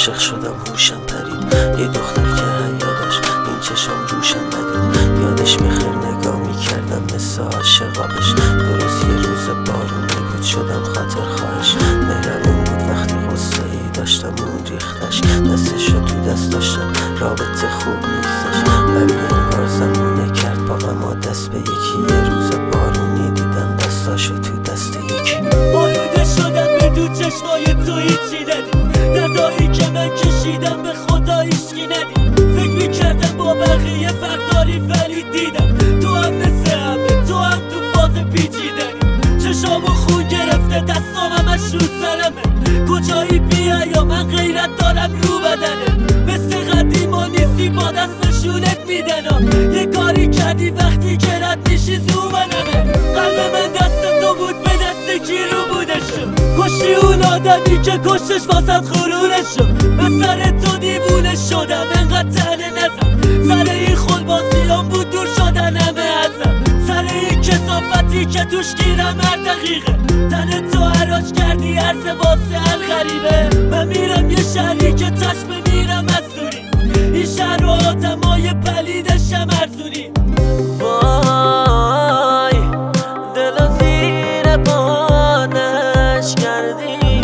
عاشق شدم هوشم پرید، یه دختر که حیا داشت این چشام جوشم ندید. یادش میخیر نگاه میکردم مثل عاشقابش، درست یه روز بارونی بود شدم خاطر خواهش. مهربون بود وقتی غصه ای داشتم اون ریختش، دستشو تو دست داشتم رابطه خوب نیستش. ولی انگار زمونه کرد با غما دست به یکی، یه روز بارونی دیدم دستاشو تو دست یکی. آلوده شدم به دو چشمای تو هیچی ندید، دردایی که من کشیدم به خدا هیچکی ندید. فکر میکردم با بقیه فرق داری ولی دیدم تو هم مثل همه، تو هم تو فاز پیچیدنی. چشامو خون گرفته دستام همش رو سرمه، کجایی بیا من غیرت دارم رو بدنه. مثل قدیما نیستی با دست نشونت میدنم، یه کاری کردی وقتی که رد میشی زومنمه. قلب من دست تو بود به دست کی رو بودشم، کشتی اون آدمی که کشتش واسد غرورشم. من سر تو دیوونه شدم انقدر تنه نزم، سر این خلباسیان بود دور شدن همه ازم، سر این کثافتی که توش گیرم هر دقیقه. تن تو حراج کردی عرض واسه الغریبه، من میرم یه شهری که چشم میرم از دوری، این شهر و آدمای پلیدشم ارزونی. وای دل زیر بادش کردی،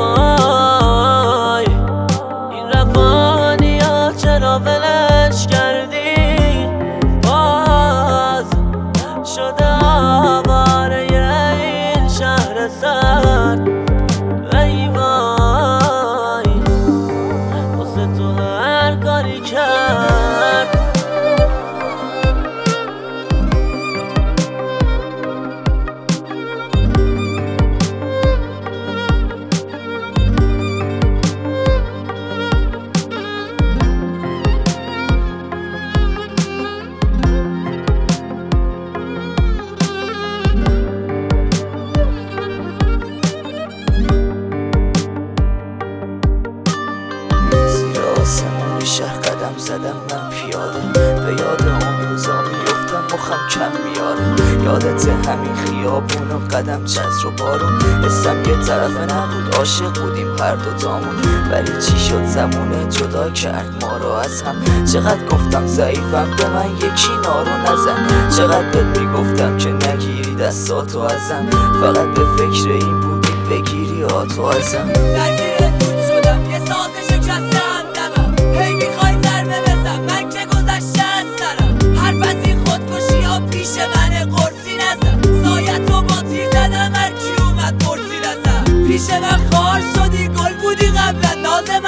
وای این روانی ها چرا ولش کردی. باز شده آواره این شهر سرد، ای وای واسه تو هر کاری کرد. شهر قدم زدم من پیاده، به یاد اون روزا میفتم مخم کم میاره. یادت همین خیابون و قدم چتر و بارون، حسم یه طرفه نبود عاشق بودیم هر دوتامون. ولی چی شد زمونه جدا کرد ما رو از هم. چقدر گفتم ضعیفم به من یکی نارو نزن، چقدر بهت میگفتم که نگیری دستاتو ازم، فقط به فکر این بودی بگیری آتو ازم. درگیرت بود شدم یه ساز شکسته همدمم، هی میخوای ضربه بزن من که گذشته از سرم. حرف از این خودکشی ها پیش من قرصی نزن، سایتو با تیر زدم هرکی اومد پرسی نزن. پیش من خار شدی گل بودی قبلا نازم